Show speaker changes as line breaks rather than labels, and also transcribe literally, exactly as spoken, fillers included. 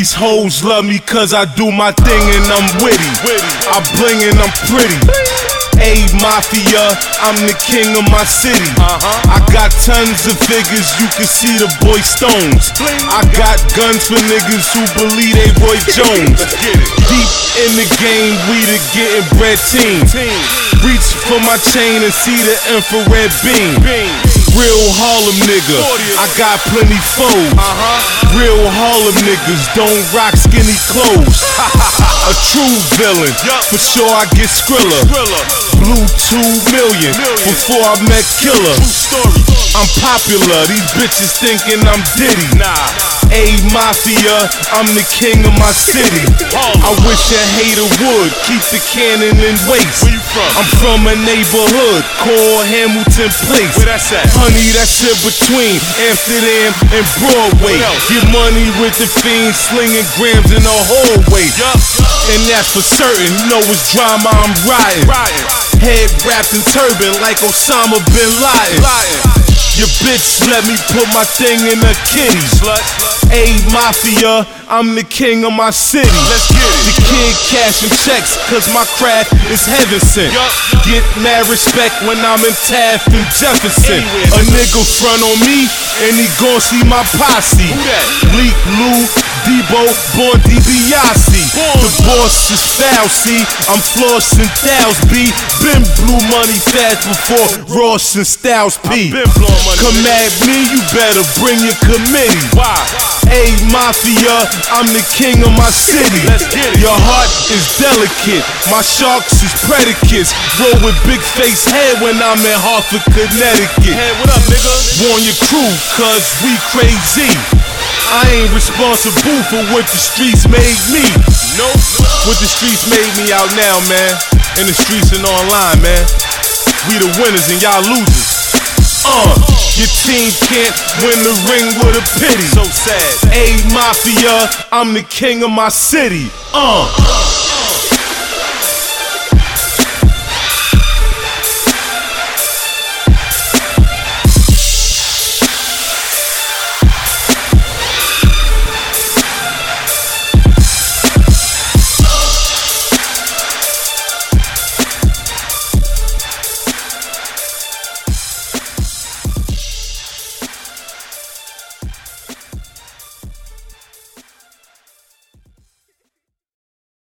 These hoes love me cause I do my thing and I'm witty. I bling and I'm pretty. A Mafia, I'm the king of my city. I got tons of figures, you can see the boy Stones. I got guns for niggas who believe they Roy Jones. Deep in the game, we the getting bread team. Reach for my chain and see the infrared beam. Real Harlem nigga, I got plenty foes. Real Harlem niggas don't rock skinny clothes. A true villain, for sure I get Skrilla. Blew two million before I met Killer. I'm popular, these bitches thinking I'm Diddy. A Mafia, I'm the king of my city. I wish a hater would keep the cannon in waist. I'm from a neighborhood called Hamilton Place. Honey, that's in between Amsterdam and Broadway. Get money with the fiends, slinging grams in the hallway. And that's for certain, you know it's drama, I'm riding. Head wrapped in turban like Osama bin Laden. Your bitch let me put my thing in a kitty. A Mafia, I'm the king of my city. Let's get it. The kid cashing checks cause my craft is heaven sent. Get mad respect when I'm in Taft and Jefferson. A nigga front on me and he gon' see my posse. Bleak Lou, Debo, Born DiBiase. The boss is foul, see, I'm flossing Styles B. Been blue money fast before Ross and Styles P. Come at me, you better bring your committee. Why? A Mafia, I'm the king of my city. Your heart is delicate, my sharks is predicates. Roll with big face head when I'm in Hartford, Connecticut. Hey, what up, nigga? Warn your crew, cause we crazy. I ain't responsible for what the streets made me. Nope. What the streets made me out now, man. In the streets and online, man. We the winners and y'all losers. Uh, your team can't win the ring with a pity. So sad. A Mafia, I'm the king of my city. Uh.